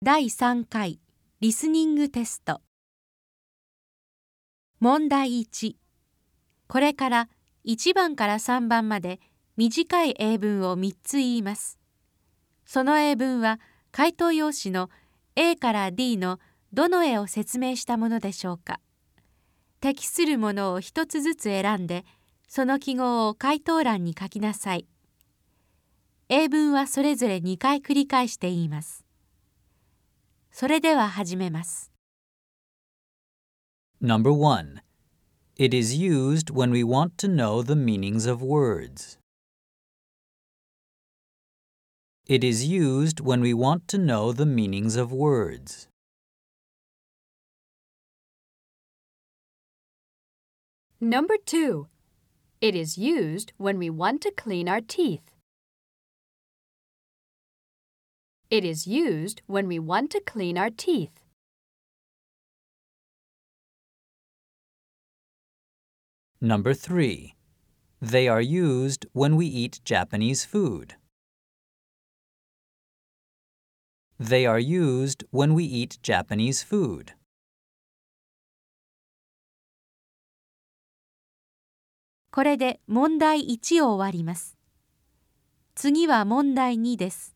第3回リスニングテスト。問題1。これから1番から3番まで短い英文を3つ言います。その英文は回答用紙の A から D のどの絵を説明したものでしょうか。適するものを一つずつ選んで、その記号を回答欄に書きなさい。英文はそれぞれ2回繰り返して言います。それでは始めます。 Number 1. It is used when we want to know the meanings of words. It is used when we want to know the meanings of words. Number 2. It is used when we want to clean our teeth. It is used when we want to clean our teeth. Number 3. They are used when we eat Japanese food. They are used when we eat Japanese food. これで問題1を終わります。次は問題2です。